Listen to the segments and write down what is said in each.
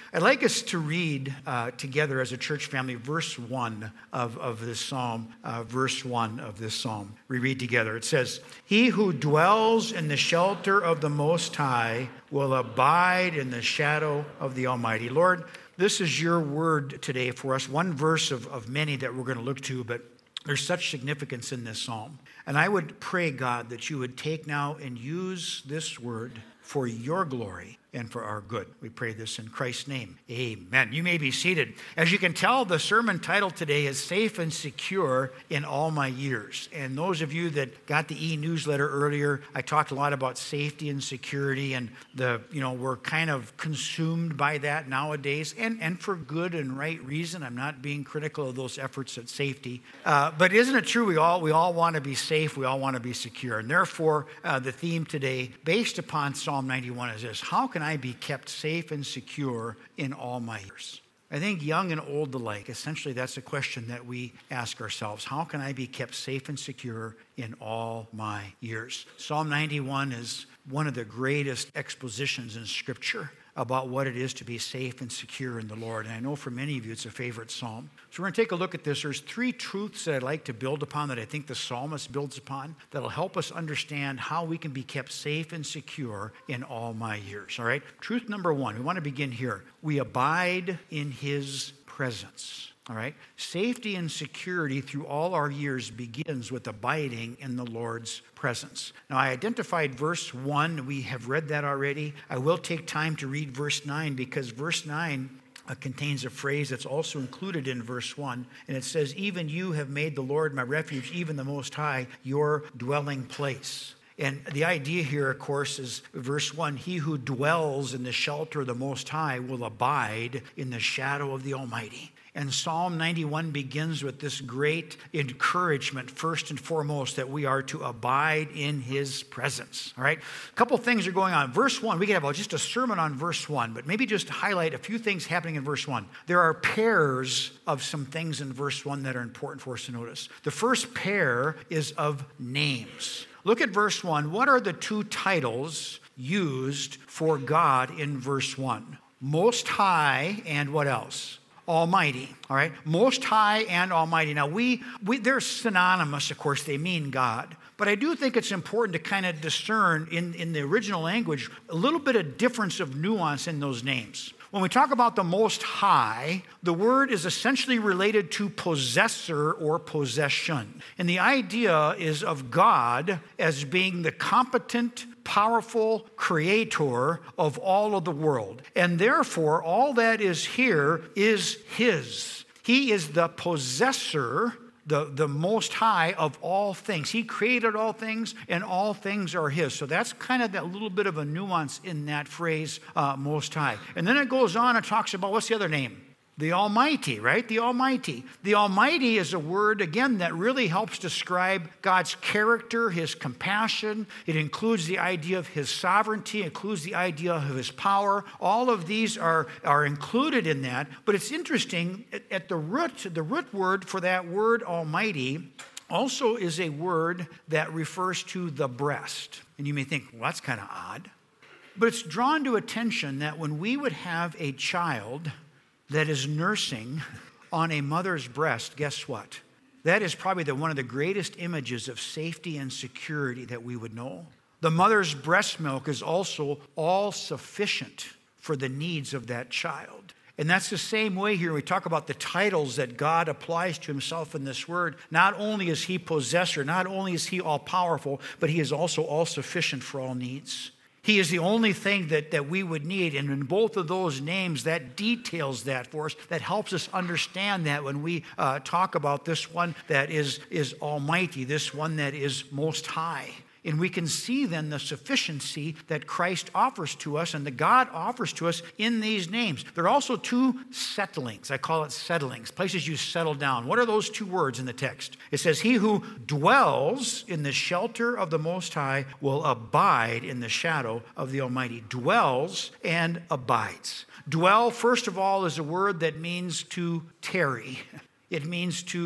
I'd like us to read together as a church family verse 1 of this psalm. Verse 1 of this psalm. We read together. It says, "He who dwells in the shelter of the Most High will abide in the shadow of the Almighty." Lord, this is your word today for us. One verse of many that we're going to look to, but there's such significance in this psalm. And I would pray, God, that you would take now and use this word for your glory and for our good. We pray this in Christ's name. Amen. You may be seated. As you can tell, the sermon title today is Safe and Secure in All My Years. And those of you that got the e-newsletter earlier, I talked a lot about safety and security, and we're kind of consumed by that nowadays, and for good and right reason. I'm not being critical of those efforts at safety. But isn't it true we all want to be safe, we all want to be secure. And therefore, the theme today, based upon Psalm 91, is this: how can I be kept safe and secure in all my years? I think young and old alike, essentially that's a question that we ask ourselves. How can I be kept safe and secure in all my years? Psalm 91 is one of the greatest expositions in Scripture about what it is to be safe and secure in the Lord. And I know for many of you it's a favorite psalm. So we're going to take a look at this. There's three truths that I'd like to build upon, that I think the psalmist builds upon, that'll help us understand how we can be kept safe and secure in all my years. All right? Truth number one, we want to begin here. We abide in his presence. All right? Safety and security through all our years begins with abiding in the Lord's presence. Now, I identified verse 1. We have read that already. I will take time to read verse 9, because verse 9 contains a phrase that's also included in verse 1. And it says, "Even you have made the Lord my refuge, even the Most High, your dwelling place." And the idea here, of course, is verse 1, "He who dwells in the shelter of the Most High will abide in the shadow of the Almighty." And Psalm 91 begins with this great encouragement, first and foremost, that we are to abide in his presence. All right? A couple things are going on. Verse 1, we could have just a sermon on verse 1, but maybe just highlight a few things happening in verse 1. There are pairs of some things in verse 1 that are important for us to notice. The first pair is of names. Look at verse 1. What are the two titles used for God in verse 1? Most High and what else? Almighty. All right? Most High and Almighty. Now, they're synonymous, of course. They mean God. But I do think it's important to kind of discern in the original language a little bit of difference of nuance in those names. When we talk about the Most High, the word is essentially related to possessor or possession. And the idea is of God as being the competent, powerful creator of all of the world. And therefore, all that is here is his. He is the possessor, the Most High of all things. He created all things, and all things are his. So that's kind of that little bit of a nuance in that phrase, Most High. And then it goes on and talks about, what's the other name? The Almighty, right? The Almighty. The Almighty is a word, again, that really helps describe God's character, his compassion. It includes the idea of his sovereignty. It includes the idea of his power. All of these are included in that. But it's interesting, at the root word for that word Almighty also is a word that refers to the breast. And you may think, well, that's kind of odd. But it's drawn to attention that when we would have a child that is nursing on a mother's breast, guess what? That is probably one of the greatest images of safety and security that we would know. The mother's breast milk is also all sufficient for the needs of that child. And that's the same way here. We talk about the titles that God applies to himself in this word. Not only is he possessor, not only is he all powerful, but he is also all sufficient for all needs. He is the only thing that we would need. And in both of those names, that details that for us. That helps us understand that when we talk about this one that is Almighty, this one that is Most High. And we can see then the sufficiency that Christ offers to us and that God offers to us in these names. There are also two settlings. I call it settlings, places you settle down. What are those two words in the text? It says, "He who dwells in the shelter of the Most High will abide in the shadow of the Almighty." Dwells and abides. Dwell, first of all, is a word that means to tarry. It means to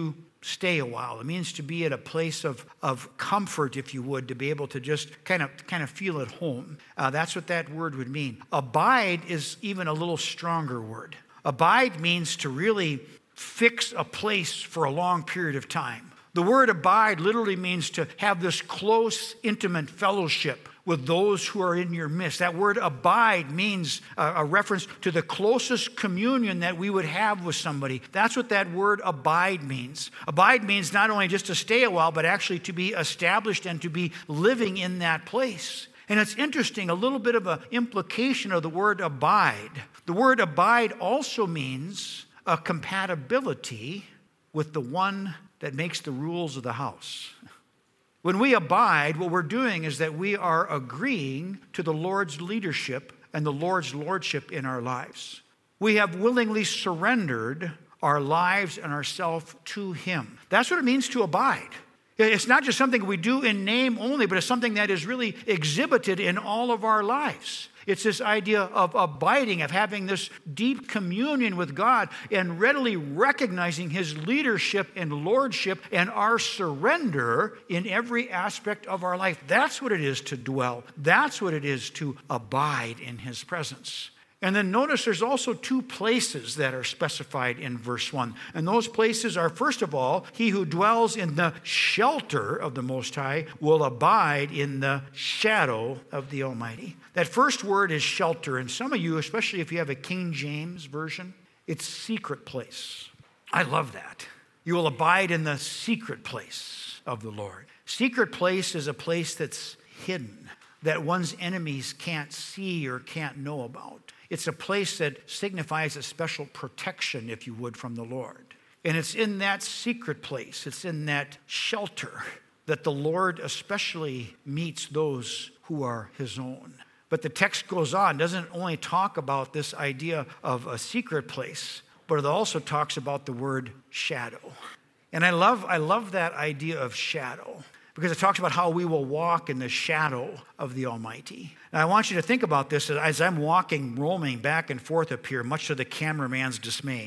stay a while. It means to be at a place of comfort, if you would, to be able to just kind of feel at home. That's what that word would mean. Abide is even a little stronger word. Abide means to really fix a place for a long period of time. The word abide literally means to have this close, intimate fellowship with those who are in your midst. That word abide means a reference to the closest communion that we would have with somebody. That's what that word abide means. Abide means not only just to stay a while, but actually to be established and to be living in that place. And it's interesting, a little bit of an implication of the word abide. The word abide also means a compatibility with the one that makes the rules of the house. When we abide, what we're doing is that we are agreeing to the Lord's leadership and the Lord's lordship in our lives. We have willingly surrendered our lives and ourselves to Him. That's what it means to abide. It's not just something we do in name only, but it's something that is really exhibited in all of our lives. It's this idea of abiding, of having this deep communion with God and readily recognizing His leadership and lordship and our surrender in every aspect of our life. That's what it is to dwell. That's what it is to abide in His presence. And then notice there's also two places that are specified in verse 1. And those places are, first of all, he who dwells in the shelter of the Most High will abide in the shadow of the Almighty. That first word is shelter. And some of you, especially if you have a King James version, it's secret place. I love that. You will abide in the secret place of the Lord. Secret place is a place that's hidden, that one's enemies can't see or can't know about. It's a place that signifies a special protection, if you would, from the Lord. And it's in that secret place, it's in that shelter that the Lord especially meets those who are His own. But the text goes on, doesn't only talk about this idea of a secret place, but it also talks about the word shadow. And I love that idea of shadow, because it talks about how we will walk in the shadow of the Almighty. Now, I want you to think about this as I'm roaming back and forth up here, much to the cameraman's dismay.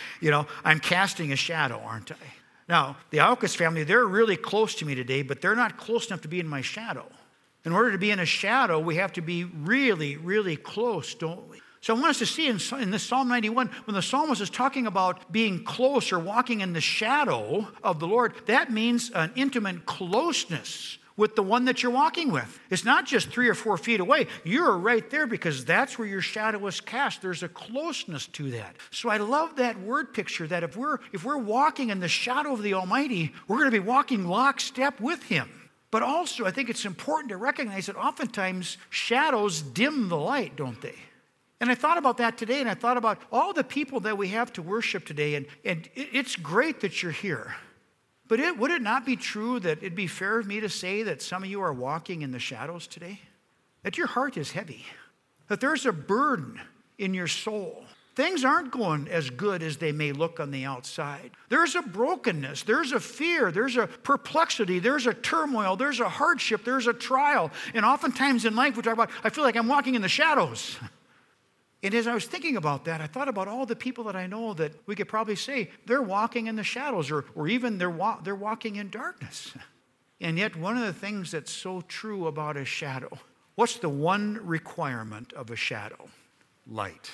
I'm casting a shadow, aren't I? Now, the Alcas family, they're really close to me today, but they're not close enough to be in my shadow. In order to be in a shadow, we have to be really, really close, don't we? So I want us to see in this Psalm 91, when the psalmist is talking about being close or walking in the shadow of the Lord, that means an intimate closeness with the one that you're walking with. It's not just 3 or 4 feet away. You're right there because that's where your shadow is cast. There's a closeness to that. So I love that word picture that if we're walking in the shadow of the Almighty, we're going to be walking lockstep with Him. But also, I think it's important to recognize that oftentimes shadows dim the light, don't they? And I thought about that today, and I thought about all the people that we have to worship today, and it's great that you're here. But would it not be true that it'd be fair of me to say that some of you are walking in the shadows today? That your heart is heavy, that there's a burden in your soul. Things aren't going as good as they may look on the outside. There's a brokenness, there's a fear, there's a perplexity, there's a turmoil, there's a hardship, there's a trial. And oftentimes in life we talk about, I feel like I'm walking in the shadows. And as I was thinking about that, I thought about all the people that I know that we could probably say they're walking in the shadows or even they're walking in darkness. And yet one of the things that's so true about a shadow, what's the one requirement of a shadow? Light.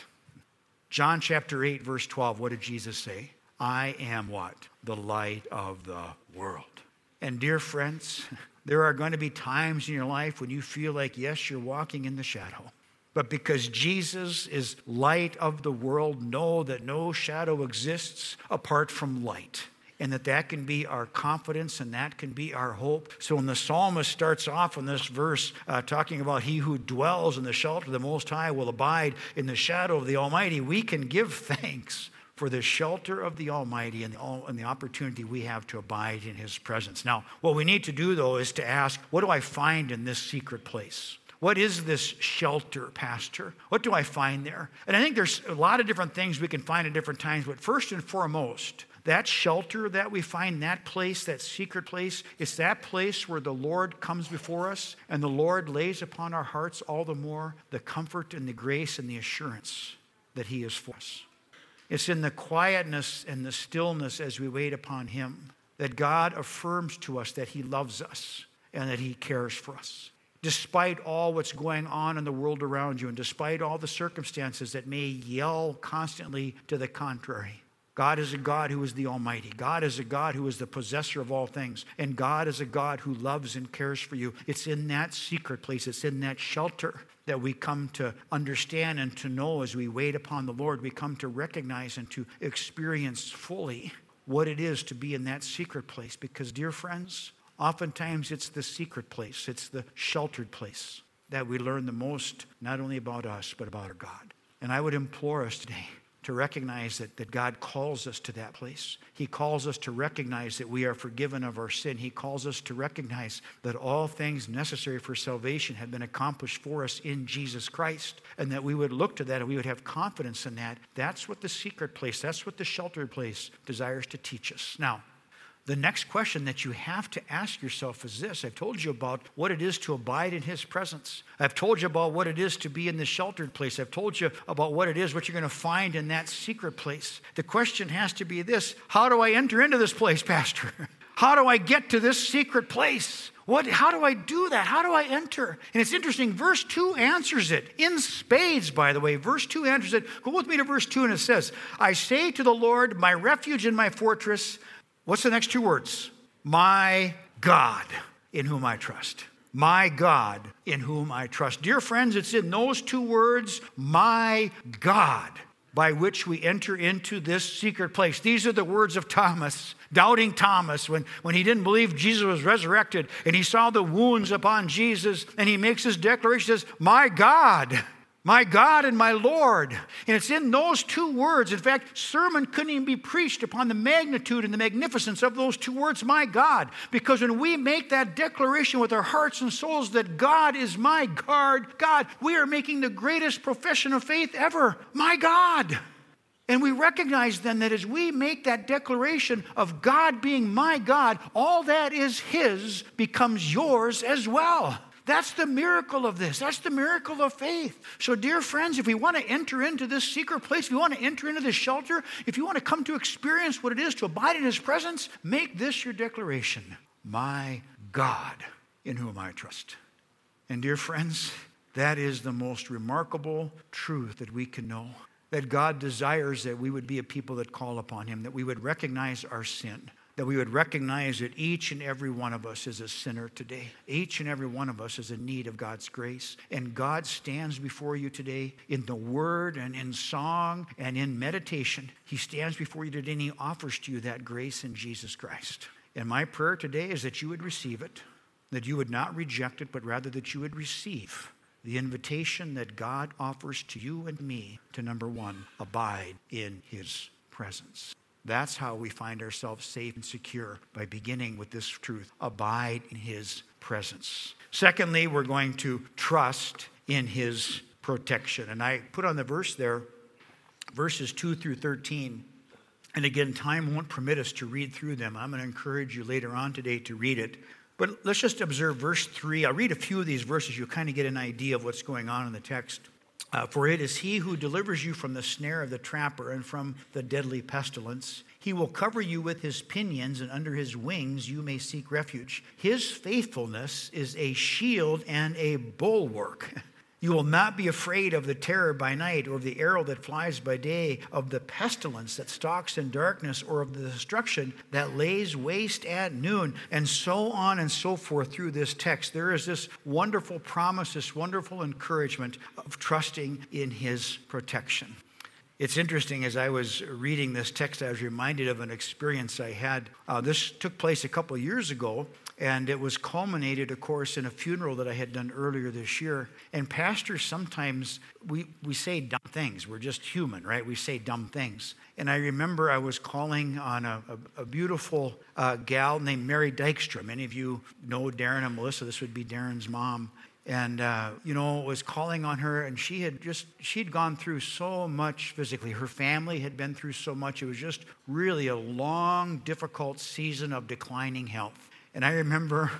John chapter 8, verse 12, what did Jesus say? I am what? The light of the world. And dear friends, there are going to be times in your life when you feel like, yes, you're walking in the shadow. But because Jesus is light of the world, know that no shadow exists apart from light. And that can be our confidence and that can be our hope. So when the psalmist starts off in this verse talking about he who dwells in the shelter of the Most High will abide in the shadow of the Almighty, we can give thanks for the shelter of the Almighty and the opportunity we have to abide in His presence. Now, what we need to do, though, is to ask, what do I find in this secret place? What is this shelter, Pastor? What do I find there? And I think there's a lot of different things we can find at different times, but first and foremost, that shelter that we find, that place, that secret place, it's that place where the Lord comes before us and the Lord lays upon our hearts all the more the comfort and the grace and the assurance that He is for us. It's in the quietness and the stillness as we wait upon Him that God affirms to us that he loves us and that he cares for us. Despite all what's going on in the world around you and despite all the circumstances that may yell constantly to the contrary, God is a God who is the Almighty. God is a God who is the possessor of all things. And God is a God who loves and cares for you. It's in that secret place, it's in that shelter that we come to understand and to know as we wait upon the Lord. We come to recognize and to experience fully what it is to be in that secret place. Because, dear friends, oftentimes it's the secret place, it's the sheltered place that we learn the most, not only about us, but about our God. And I would implore us today to recognize that God calls us to that place. He calls us to recognize that we are forgiven of our sin. He calls us to recognize that all things necessary for salvation have been accomplished for us in Jesus Christ, and that we would look to that and we would have confidence in that. That's what the secret place, that's what the sheltered place desires to teach us. Now, the next question that you have to ask yourself is this. I've told you about what it is to abide in his presence. I've told you about what it is to be in the sheltered place. I've told you about what it is, what you're going to find in that secret place. The question has to be this: how do I enter into this place, Pastor? How do I get to this secret place? How do I do that? How do I enter? And it's interesting, verse 2 answers it in spades, by the way. Verse 2 answers it. Go with me to verse 2, and it says, I say to the Lord, my refuge and my fortress. What's the next two words? My God, in whom I trust. My God, in whom I trust. Dear friends, it's in those two words, my God, by which we enter into this secret place. These are the words of Thomas, doubting Thomas, when he didn't believe Jesus was resurrected, and he saw the wounds upon Jesus, and he makes his declaration, says, my God and my Lord. And it's in those two words. In fact, sermon couldn't even be preached upon the magnitude and the magnificence of those two words, my God. Because when we make that declaration with our hearts and souls that God is my God, we are making the greatest profession of faith ever. My God. And we recognize then that as we make that declaration of God being my God, all that is his becomes yours as well. That's the miracle of this. That's the miracle of faith. So, dear friends, if we want to enter into this secret place, if we want to enter into this shelter, if you want to come to experience what it is to abide in his presence, make this your declaration. My God, in whom I trust. And dear friends, that is the most remarkable truth that we can know. That God desires that we would be a people that call upon him, that we would recognize our sin, that we would recognize that each and every one of us is a sinner today. Each and every one of us is in need of God's grace. And God stands before you today in the word and in song and in meditation. He stands before you today and he offers to you that grace in Jesus Christ. And my prayer today is that you would receive it, that you would not reject it, but rather that you would receive the invitation that God offers to you and me to, number one, abide in his presence. That's how we find ourselves safe and secure, by beginning with this truth. Abide in his presence. Secondly, we're going to trust in his protection. And I put on the verse there, verses 2 through 13. And again, time won't permit us to read through them. I'm going to encourage you later on today to read it. But let's just observe verse 3. I'll read a few of these verses. You'll kind of get an idea of what's going on in the text. For it is he who delivers you from the snare of the trapper and from the deadly pestilence. He will cover you with his pinions, and under his wings you may seek refuge. His faithfulness is a shield and a bulwark. You will not be afraid of the terror by night, or of the arrow that flies by day, of the pestilence that stalks in darkness, or of the destruction that lays waste at noon, and so on and so forth through this text. There is this wonderful promise, this wonderful encouragement of trusting in his protection. It's interesting, as I was reading this text, I was reminded of an experience I had. This took place a couple of years ago, and it was culminated, of course, in a funeral that I had done earlier this year. And pastors, sometimes we say dumb things. We're just human, right? We say dumb things. And I remember I was calling on a beautiful gal named Mary Dykstra. Many of you know Darren and Melissa. This would be Darren's mom. And, was calling on her, and she'd gone through so much physically. Her family had been through so much. It was just really a long, difficult season of declining health. And I remember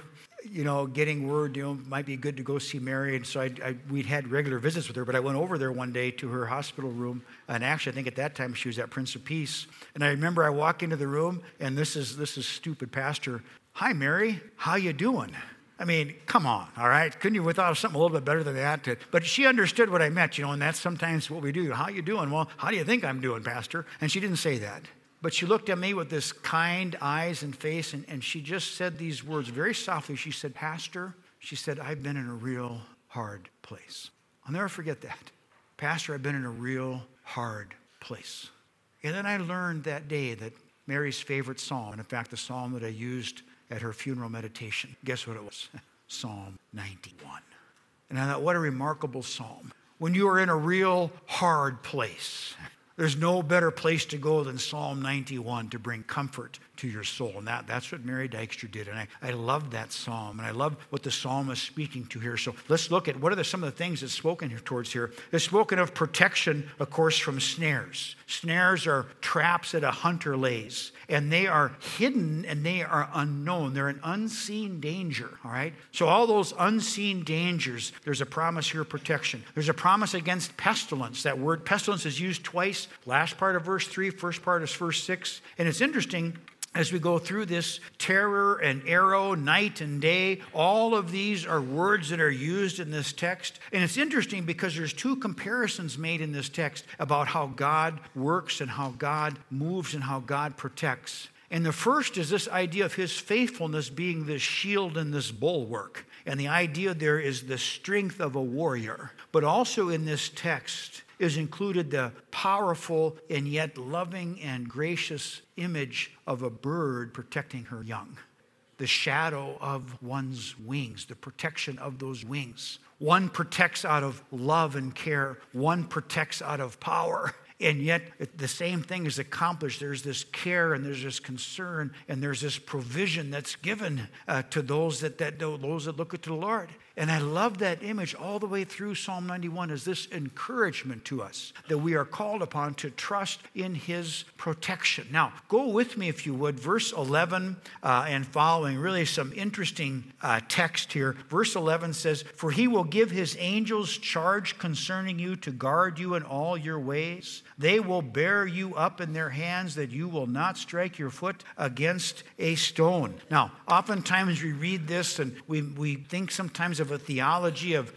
getting word, might be good to go see Mary. And so we'd had regular visits with her, but I went over there one day to her hospital room. And actually, I think at that time she was at Prince of Peace. And I remember I walk into the room, and this is stupid pastor. "Hi, Mary, how you doing?" I mean, come on, all right? Couldn't you withought something a little bit better than that? But she understood what I meant, and that's sometimes what we do. "How you doing?" "Well, how do you think I'm doing, Pastor?" And she didn't say that. But she looked at me with this kind eyes and face, and she just said these words very softly. She said, "Pastor," she said, "I've been in a real hard place." I'll never forget that. "Pastor, I've been in a real hard place." And then I learned that day that Mary's favorite psalm, and in fact, the psalm that I used at her funeral meditation, guess what it was? Psalm 91. And I thought, what a remarkable psalm. When you are in a real hard place, there's no better place to go than Psalm 91 to bring comfort to your soul. And that's what Mary Dykstra did. And I love that psalm. And I love what the psalm is speaking to here. So let's look at what are some of the things that's spoken here towards here. It's spoken of protection, of course, from snares. Snares are traps that a hunter lays. And they are hidden and they are unknown. They're an unseen danger, all right? So all those unseen dangers, there's a promise here of protection. There's a promise against pestilence. That word pestilence is used twice. Last part of verse 3, first part is verse 6. And it's interesting, as we go through this, terror and arrow, night and day, all of these are words that are used in this text. And it's interesting because there's two comparisons made in this text about how God works and how God moves and how God protects. And the first is this idea of his faithfulness being this shield and this bulwark. And the idea there is the strength of a warrior. But also in this text is included the powerful and yet loving and gracious image of a bird protecting her young. The shadow of one's wings, the protection of those wings. One protects out of love and care. One protects out of power. And yet the same thing is accomplished. There's this care and there's this concern and there's this provision that's given to those that look to the Lord. And I love that image all the way through Psalm 91 as this encouragement to us that we are called upon to trust in his protection. Now, go with me, if you would, verse 11 and following, really some interesting text here. Verse 11 says, "For he will give his angels charge concerning you to guard you in all your ways. They will bear you up in their hands that you will not strike your foot against a stone." Now, oftentimes we read this and we think sometimes of a theology of,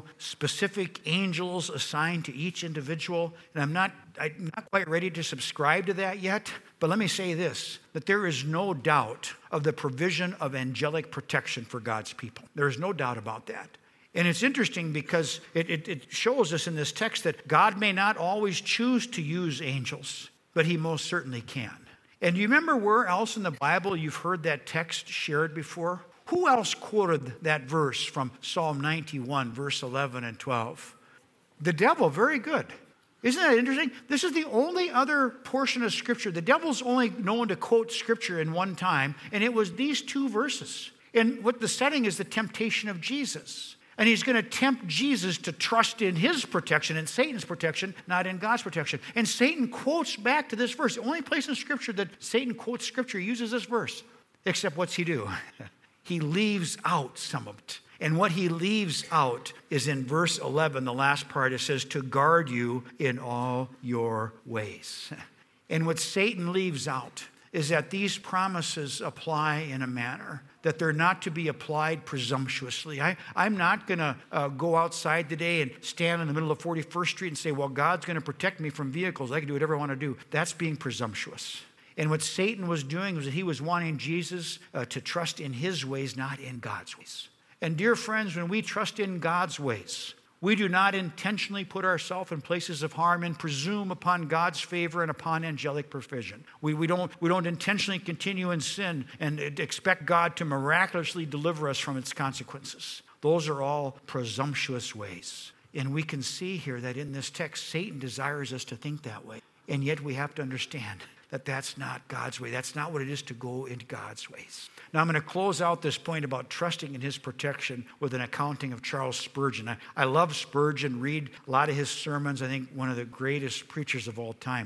specific angels assigned to each individual. And I'm not quite ready to subscribe to that yet. But let me say this, that there is no doubt of the provision of angelic protection for God's people. There is no doubt about that. And it's interesting because it shows us in this text that God may not always choose to use angels, but he most certainly can. And do you remember where else in the Bible you've heard that text shared before? Who else quoted that verse from Psalm 91, verse 11 and 12? The devil, very good. Isn't that interesting? This is the only other portion of Scripture. The devil's only known to quote Scripture in one time, and it was these two verses. And what the setting is the temptation of Jesus. And he's going to tempt Jesus to trust in his protection and Satan's protection, not in God's protection. And Satan quotes back to this verse. The only place in Scripture that Satan quotes Scripture uses this verse. Except what's he do? He leaves out some of it. And what he leaves out is in verse 11, the last part, it says, "to guard you in all your ways." And what Satan leaves out is that these promises apply in a manner that they're not to be applied presumptuously. I'm not going to go outside today and stand in the middle of 41st Street and say, well, God's going to protect me from vehicles. I can do whatever I want to do. That's being presumptuous. And what Satan was doing was that he was wanting Jesus to trust in his ways, not in God's ways. And dear friends, when we trust in God's ways, we do not intentionally put ourselves in places of harm and presume upon God's favor and upon angelic provision. We don't intentionally continue in sin and expect God to miraculously deliver us from its consequences. Those are all presumptuous ways. And we can see here that in this text, Satan desires us to think that way. And yet we have to understand that that's not God's way. That's not what it is to go into God's ways. Now I'm going to close out this point about trusting in his protection with an accounting of Charles Spurgeon. I love Spurgeon, read a lot of his sermons. I think one of the greatest preachers of all time.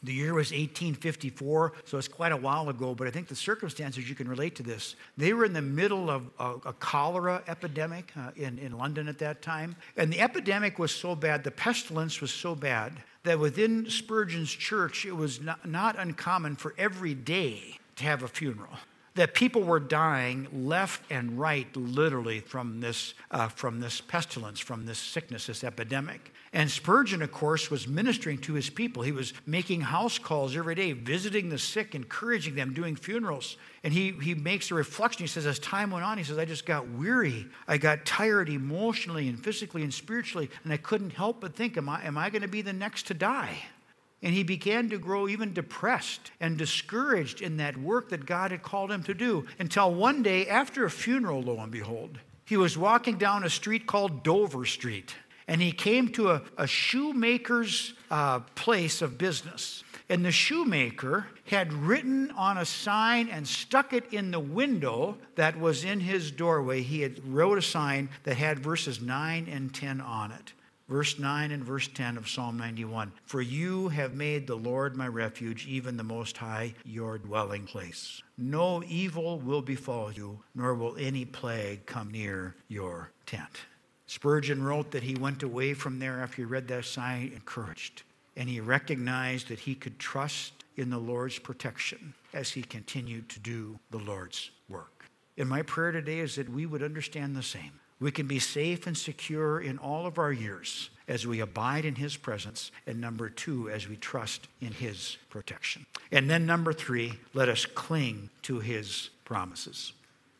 The year was 1854, so it's quite a while ago, but I think the circumstances, you can relate to this. They were in the middle of a cholera epidemic in London at that time. And the epidemic was so bad, the pestilence was so bad, that within Spurgeon's church, it was not uncommon for every day to have a funeral. That people were dying left and right, literally, from this pestilence, from this sickness, this epidemic. And Spurgeon, of course, was ministering to his people. He was making house calls every day, visiting the sick, encouraging them, doing funerals. And he makes a reflection. He says, as time went on, he says, I just got weary. I got tired emotionally and physically and spiritually, and I couldn't help but think, am I going to be the next to die? And he began to grow even depressed and discouraged in that work that God had called him to do, until one day, after a funeral, lo and behold, he was walking down a street called Dover Street, and he came to a shoemaker's place of business. And the shoemaker had written on a sign and stuck it in the window that was in his doorway. He had wrote a sign that had verses 9 and 10 on it. Verse 9 and verse 10 of Psalm 91. For you have made the Lord my refuge, even the Most High your dwelling place. No evil will befall you, nor will any plague come near your tent. Spurgeon wrote that he went away from there after he read that sign encouraged. And he recognized that he could trust in the Lord's protection as he continued to do the Lord's work. And my prayer today is that we would understand the same. We can be safe and secure in all of our years as we abide in his presence. And number 2, as we trust in his protection. And then number 3, let us cling to his promises.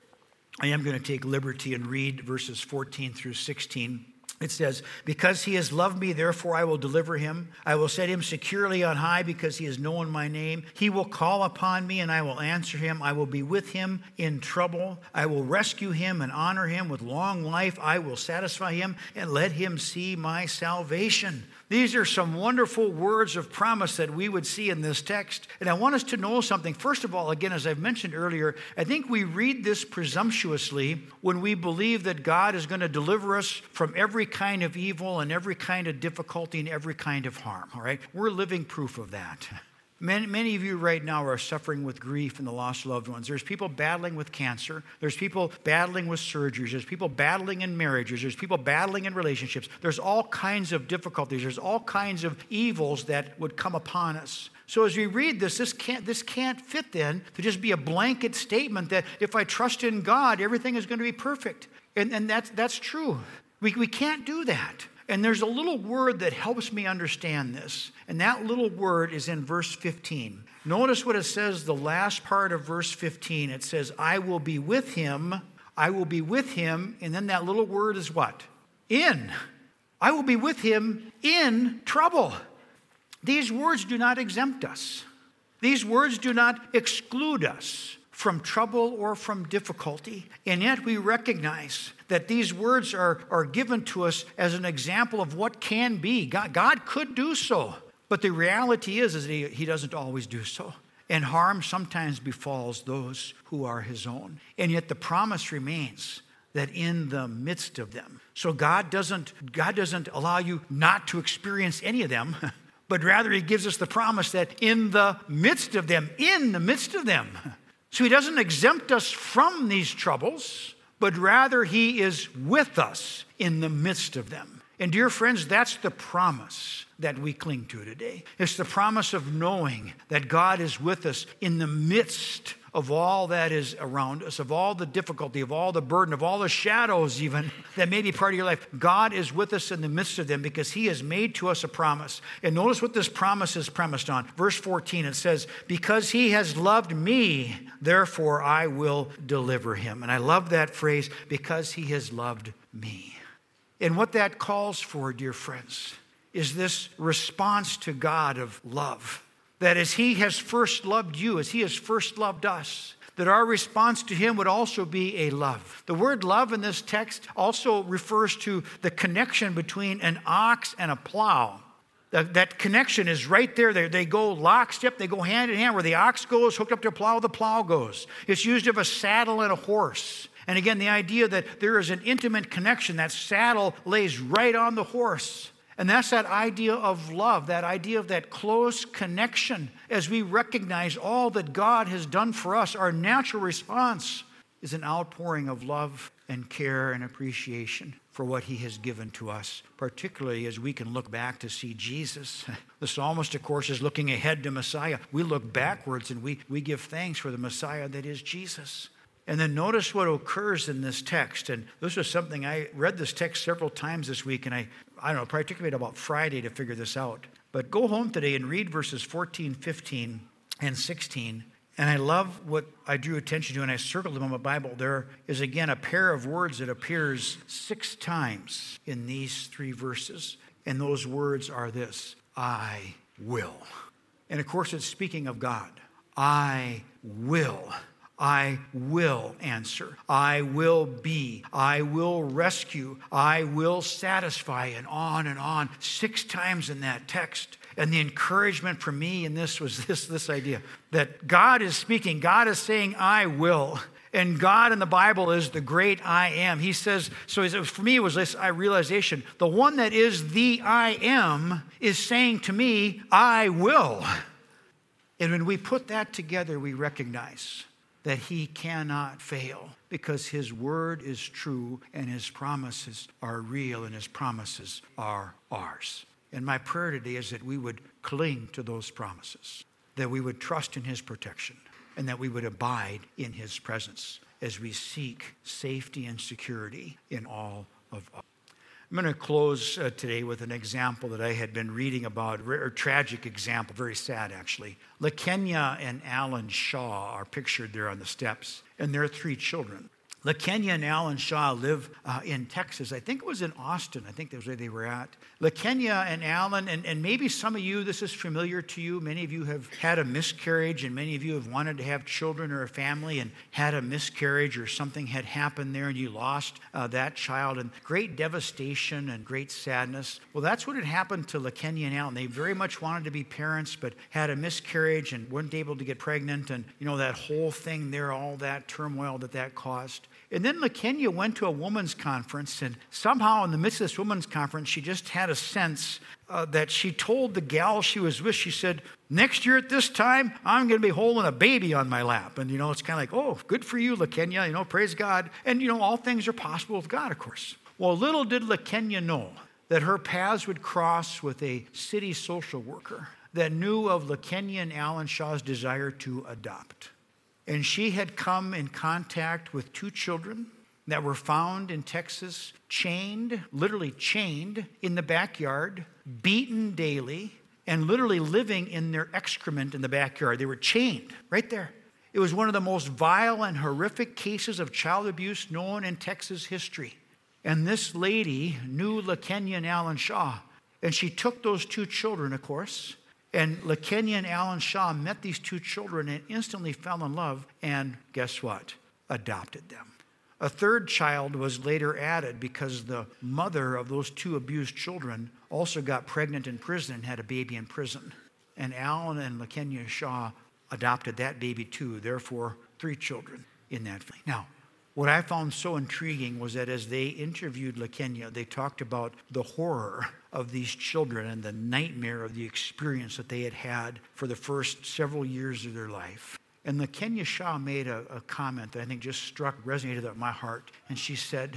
I am going to take liberty and read verses 14 through 16. It says, because he has loved me, therefore I will deliver him. I will set him securely on high because he has known my name. He will call upon me and I will answer him. I will be with him in trouble. I will rescue him and honor him with long life. I will satisfy him and let him see my salvation. These are some wonderful words of promise that we would see in this text. And I want us to know something. First of all, again, as I've mentioned earlier, I think we read this presumptuously when we believe that God is going to deliver us from every kind of evil and every kind of difficulty and every kind of harm. All right? We're living proof of that. Many of you right now are suffering with grief and the loss of loved ones. There's people battling with cancer. There's people battling with surgeries. There's people battling in marriages. There's people battling in relationships. There's all kinds of difficulties. There's all kinds of evils that would come upon us. So as we read this can't fit then to just be a blanket statement that if I trust in God, everything is going to be perfect. And that's true. We can't do that. And there's a little word that helps me understand this. And that little word is in verse 15. Notice what it says, the last part of verse 15. It says, I will be with him. I will be with him. And then that little word is what? In. I will be with him in trouble. These words do not exempt us. These words do not exclude us from trouble or from difficulty. And yet we recognize that these words are given to us as an example of what can be. God could do so, but the reality is that he doesn't always do so. And harm sometimes befalls those who are his own. And yet the promise remains that in the midst of them. So God doesn't allow you not to experience any of them, but rather he gives us the promise that in the midst of them, so he doesn't exempt us from these troubles, but rather he is with us in the midst of them. And dear friends, that's the promise that we cling to today. It's the promise of knowing that God is with us in the midst of all that is around us, of all the difficulty, of all the burden, of all the shadows even that may be part of your life. God is with us in the midst of them because he has made to us a promise. And notice what this promise is premised on. Verse 14, it says, because he has loved me, therefore I will deliver him. And I love that phrase, because he has loved me. And what that calls for, dear friends, is this response to God of love. That as he has first loved you, as he has first loved us, that our response to him would also be a love. The word love in this text also refers to the connection between an ox and a plow. That connection is right there. They go lockstep, they go hand in hand. Where the ox goes, hooked up to a plow, the plow goes. It's used of a saddle and a horse. And again, the idea that there is an intimate connection. That saddle lays right on the horse. And that's that idea of love, that idea of that close connection. As we recognize all that God has done for us, our natural response is an outpouring of love and care and appreciation for what he has given to us, particularly as we can look back to see Jesus. The psalmist, of course, is looking ahead to Messiah. We look backwards and we give thanks for the Messiah that is Jesus. And then notice what occurs in this text. And this was something, I read this text several times this week, and I don't know, probably took me about Friday to figure this out. But go home today and read verses 14, 15, and 16. And I love what I drew attention to, and I circled them on my Bible. There is, again, a pair of words that appears 6 times in these 3 verses. And those words are this: I will. And of course, it's speaking of God. I will. I will answer. I will be. I will rescue. I will satisfy, and on, 6 times in that text. And the encouragement for me in this was this idea that God is speaking. God is saying, I will. And God in the Bible is the great I am. He says, so for me it was this realization. The one that is the I am is saying to me, I will. And when we put that together, we recognize that he cannot fail because his word is true and his promises are real and his promises are ours. And my prayer today is that we would cling to those promises, that we would trust in his protection, and that we would abide in his presence as we seek safety and security in all of us. I'm going to close today with an example that I had been reading about, a tragic example, very sad actually. LaKenya and Alan Shaw are pictured there on the steps, and their 3 children. LaKenya and Alan Shaw live in Texas. I think it was in Austin. I think that was where they were at. LaKenya and Alan, and maybe some of you, this is familiar to you. Many of you have had a miscarriage, and many of you have wanted to have children or a family and had a miscarriage, or something had happened there and you lost that child, and great devastation and great sadness. Well, that's what had happened to LaKenya and Alan. They very much wanted to be parents, but had a miscarriage and weren't able to get pregnant, and that whole thing there, all that turmoil that caused. And then LaKenya went to a women's conference, and somehow in the midst of this women's conference, she just had a sense that she told the gal she was with, she said, next year at this time, I'm going to be holding a baby on my lap. And, it's kind of like, oh, good for you, LaKenya, praise God. And, all things are possible with God, of course. Well, little did LaKenya know that her paths would cross with a city social worker that knew of LaKenya and Alan Shaw's desire to adopt. And she had come in contact with 2 children that were found in Texas, literally chained in the backyard, beaten daily, and literally living in their excrement in the backyard. They were chained right there. It was one of the most vile and horrific cases of child abuse known in Texas history. And this lady knew LaKenya and Alan Shaw. And she took those 2 children, of course, and LaKenya and Alan Shaw met these 2 children and instantly fell in love, and guess what? Adopted them. A 3rd child was later added because the mother of those 2 abused children also got pregnant in prison and had a baby in prison. And Alan and LaKenya Shaw adopted that baby too, therefore 3 children in that family. Now, what I found so intriguing was that as they interviewed LaKenya, they talked about the horror of these children and the nightmare of the experience that they had had for the first several years of their life. And LaKenya Shaw made a comment that I think just resonated at my heart. And she said,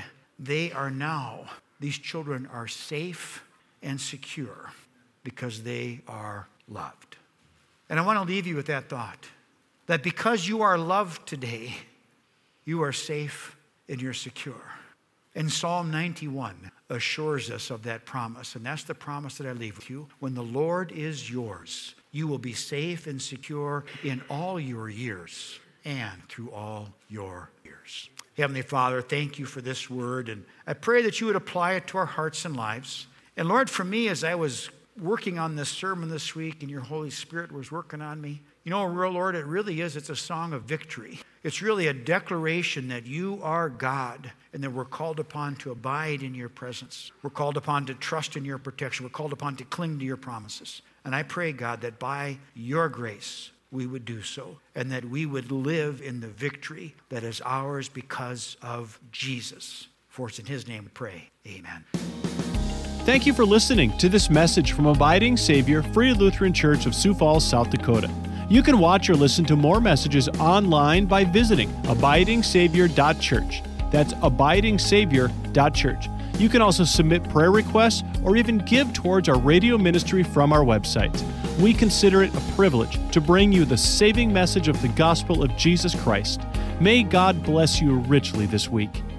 these children are safe and secure because they are loved. And I want to leave you with that thought, that because you are loved today, you are safe and you're secure. And Psalm 91 assures us of that promise. And that's the promise that I leave with you. When the Lord is yours, you will be safe and secure in all your years and through all your years. Heavenly Father, thank you for this word. And I pray that you would apply it to our hearts and lives. And Lord, for me, as I was working on this sermon this week and your Holy Spirit was working on me, Lord, it really is. It's a song of victory. It's really a declaration that you are God and that we're called upon to abide in your presence. We're called upon to trust in your protection. We're called upon to cling to your promises. And I pray, God, that by your grace we would do so and that we would live in the victory that is ours because of Jesus. For it's in his name we pray. Amen. Thank you for listening to this message from Abiding Savior Free Lutheran Church of Sioux Falls, South Dakota. You can watch or listen to more messages online by visiting abidingsavior.church. That's abidingsavior.church. You can also submit prayer requests or even give towards our radio ministry from our website. We consider it a privilege to bring you the saving message of the gospel of Jesus Christ. May God bless you richly this week.